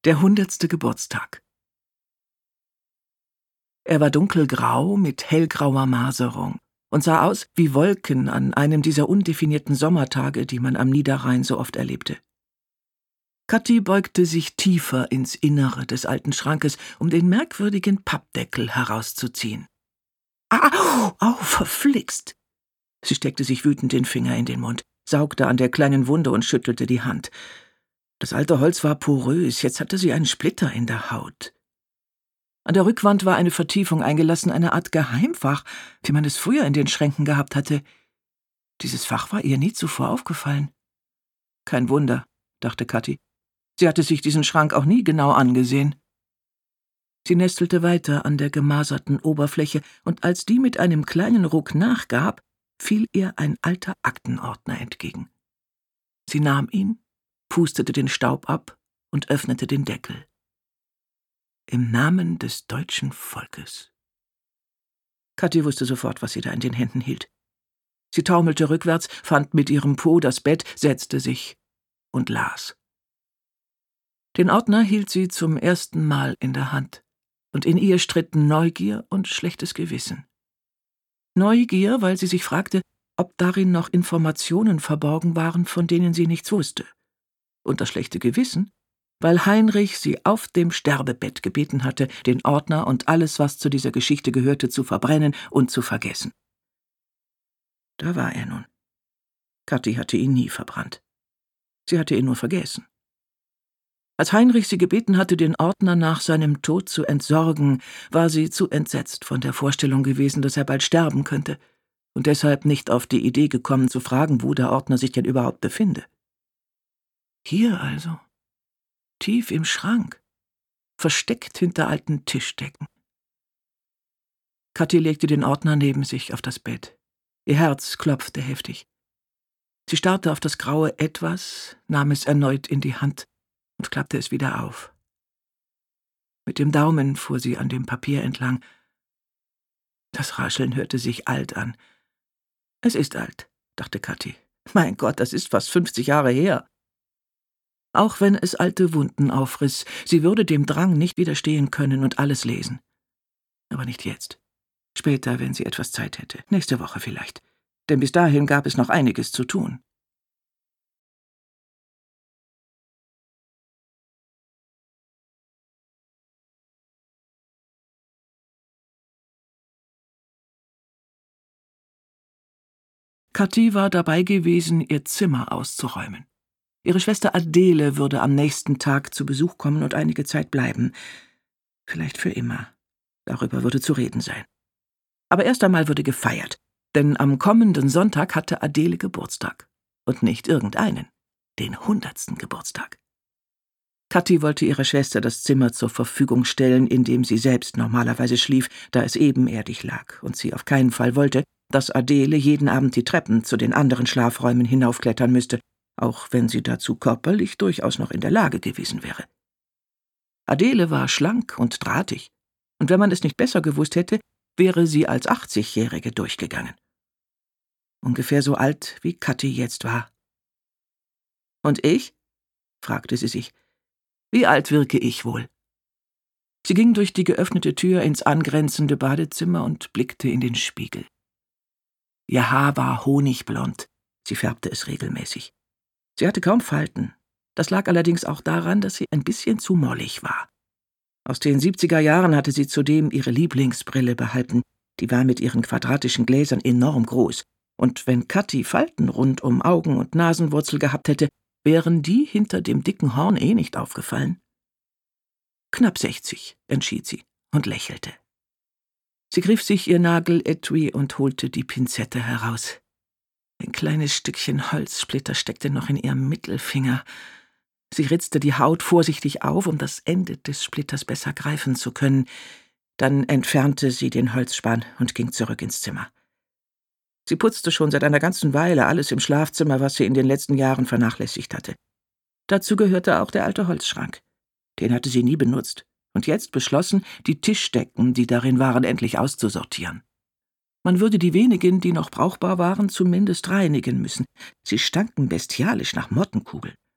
Der 100. Geburtstag. Er war dunkelgrau mit hellgrauer Maserung und sah aus wie Wolken an einem dieser undefinierten Sommertage, die man am Niederrhein so oft erlebte. Kathi beugte sich tiefer ins Innere des alten Schrankes, um den merkwürdigen Pappdeckel herauszuziehen. Au, verflixt! Sie steckte sich wütend den Finger in den Mund, saugte an der kleinen Wunde und schüttelte die Hand. Das alte Holz war porös, jetzt hatte sie einen Splitter in der Haut. An der Rückwand war eine Vertiefung eingelassen, eine Art Geheimfach, wie man es früher in den Schränken gehabt hatte. Dieses Fach war ihr nie zuvor aufgefallen. Kein Wunder, dachte Kathi. Sie hatte sich diesen Schrank auch nie genau angesehen. Sie nestelte weiter an der gemaserten Oberfläche, und als die mit einem kleinen Ruck nachgab, fiel ihr ein alter Aktenordner entgegen. Sie nahm ihn, pustete den Staub ab und öffnete den Deckel. Im Namen des deutschen Volkes. Kathi wusste sofort, was sie da in den Händen hielt. Sie taumelte rückwärts, fand mit ihrem Po das Bett, setzte sich und las. Den Ordner hielt sie zum ersten Mal in der Hand, und in ihr stritten Neugier und schlechtes Gewissen. Neugier, weil sie sich fragte, ob darin noch Informationen verborgen waren, von denen sie nichts wusste. Und das schlechte Gewissen, weil Heinrich sie auf dem Sterbebett gebeten hatte, den Ordner und alles, was zu dieser Geschichte gehörte, zu verbrennen und zu vergessen. Da war er nun. Kathi hatte ihn nie verbrannt. Sie hatte ihn nur vergessen. Als Heinrich sie gebeten hatte, den Ordner nach seinem Tod zu entsorgen, war sie zu entsetzt von der Vorstellung gewesen, dass er bald sterben könnte, und deshalb nicht auf die Idee gekommen, zu fragen, wo der Ordner sich denn überhaupt befinde. Hier also, tief im Schrank, versteckt hinter alten Tischdecken. Kathi legte den Ordner neben sich auf das Bett. Ihr Herz klopfte heftig. Sie starrte auf das graue Etwas, nahm es erneut in die Hand und klappte es wieder auf. Mit dem Daumen fuhr sie an dem Papier entlang. Das Rascheln hörte sich alt an. Es ist alt, dachte Kathi. Mein Gott, das ist fast 50 Jahre her. Auch wenn es alte Wunden aufriss, sie würde dem Drang nicht widerstehen können und alles lesen. Aber nicht jetzt. Später, wenn sie etwas Zeit hätte. Nächste Woche vielleicht. Denn bis dahin gab es noch einiges zu tun. Kathi war dabei gewesen, ihr Zimmer auszuräumen. Ihre Schwester Adele würde am nächsten Tag zu Besuch kommen und einige Zeit bleiben. Vielleicht für immer. Darüber würde zu reden sein. Aber erst einmal würde gefeiert, denn am kommenden Sonntag hatte Adele Geburtstag. Und nicht irgendeinen, den 100. Geburtstag. Kathi wollte ihrer Schwester das Zimmer zur Verfügung stellen, in dem sie selbst normalerweise schlief, da es ebenerdig lag, und sie auf keinen Fall wollte, dass Adele jeden Abend die Treppen zu den anderen Schlafräumen hinaufklettern müsste, auch wenn sie dazu körperlich durchaus noch in der Lage gewesen wäre. Adele war schlank und drahtig, und wenn man es nicht besser gewusst hätte, wäre sie als 80-Jährige durchgegangen. Ungefähr so alt, wie Kathi jetzt war. Und ich? Fragte sie sich. Wie alt wirke ich wohl? Sie ging durch die geöffnete Tür ins angrenzende Badezimmer und blickte in den Spiegel. Ihr Haar war honigblond, sie färbte es regelmäßig. Sie hatte kaum Falten. Das lag allerdings auch daran, dass sie ein bisschen zu mollig war. Aus den 70er Jahren hatte sie zudem ihre Lieblingsbrille behalten. Die war mit ihren quadratischen Gläsern enorm groß. Und wenn Kathi Falten rund um Augen- und Nasenwurzel gehabt hätte, wären die hinter dem dicken Horn nicht aufgefallen. Knapp 60, entschied sie und lächelte. Sie griff sich ihr Nageletui und holte die Pinzette heraus. Ein kleines Stückchen Holzsplitter steckte noch in ihrem Mittelfinger. Sie ritzte die Haut vorsichtig auf, um das Ende des Splitters besser greifen zu können. Dann entfernte sie den Holzspann und ging zurück ins Zimmer. Sie putzte schon seit einer ganzen Weile alles im Schlafzimmer, was sie in den letzten Jahren vernachlässigt hatte. Dazu gehörte auch der alte Holzschrank. Den hatte sie nie benutzt und jetzt beschlossen, die Tischdecken, die darin waren, endlich auszusortieren. Man würde die wenigen, die noch brauchbar waren, zumindest reinigen müssen. Sie stanken bestialisch nach Mottenkugel.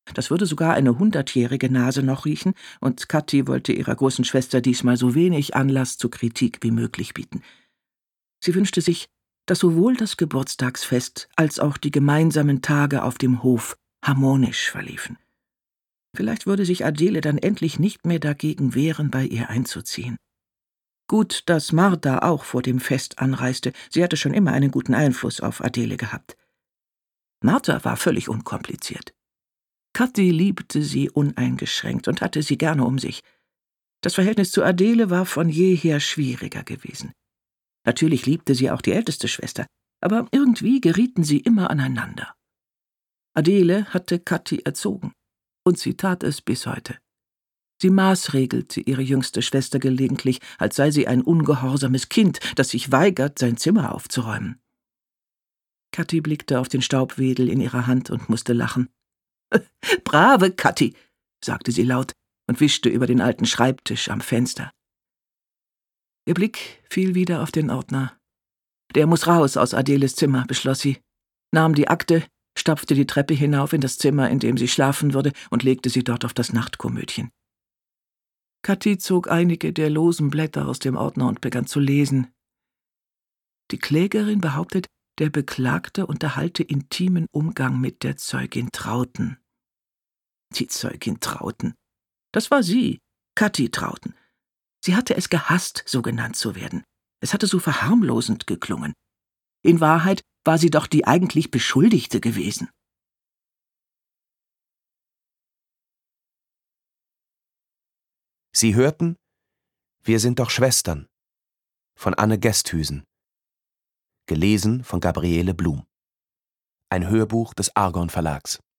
Das würde sogar eine 100-jährige Nase noch riechen, und Kathi wollte ihrer großen Schwester diesmal so wenig Anlass zur Kritik wie möglich bieten. Sie wünschte sich, dass sowohl das Geburtstagsfest als auch die gemeinsamen Tage auf dem Hof harmonisch verliefen. Vielleicht würde sich Adele dann endlich nicht mehr dagegen wehren, bei ihr einzuziehen. Gut, dass Martha auch vor dem Fest anreiste, sie hatte schon immer einen guten Einfluss auf Adele gehabt. Martha war völlig unkompliziert. Kathi liebte sie uneingeschränkt und hatte sie gerne um sich. Das Verhältnis zu Adele war von jeher schwieriger gewesen. Natürlich liebte sie auch die älteste Schwester, aber irgendwie gerieten sie immer aneinander. Adele hatte Kathi erzogen, und sie tat es bis heute. Sie maßregelte ihre jüngste Schwester gelegentlich, als sei sie ein ungehorsames Kind, das sich weigert, sein Zimmer aufzuräumen. Kathi blickte auf den Staubwedel in ihrer Hand und musste lachen. »Brave Kathi«, sagte sie laut und wischte über den alten Schreibtisch am Fenster. Ihr Blick fiel wieder auf den Ordner. Der muss raus aus Adeles Zimmer, beschloss sie, nahm die Akte, stapfte die Treppe hinauf in das Zimmer, in dem sie schlafen würde, und legte sie dort auf das Nachtkomödchen. Kathi zog einige der losen Blätter aus dem Ordner und begann zu lesen. Die Klägerin behauptet, der Beklagte unterhalte intimen Umgang mit der Zeugin Trauten. Die Zeugin Trauten. Das war sie, Kathi Trauten. Sie hatte es gehasst, so genannt zu werden. Es hatte so verharmlosend geklungen. In Wahrheit war sie doch die eigentlich Beschuldigte gewesen. Sie hörten »Wir sind doch Schwestern« von Anne Gesthüsen. Gelesen von Gabriele Blum. Ein Hörbuch des Argon Verlags.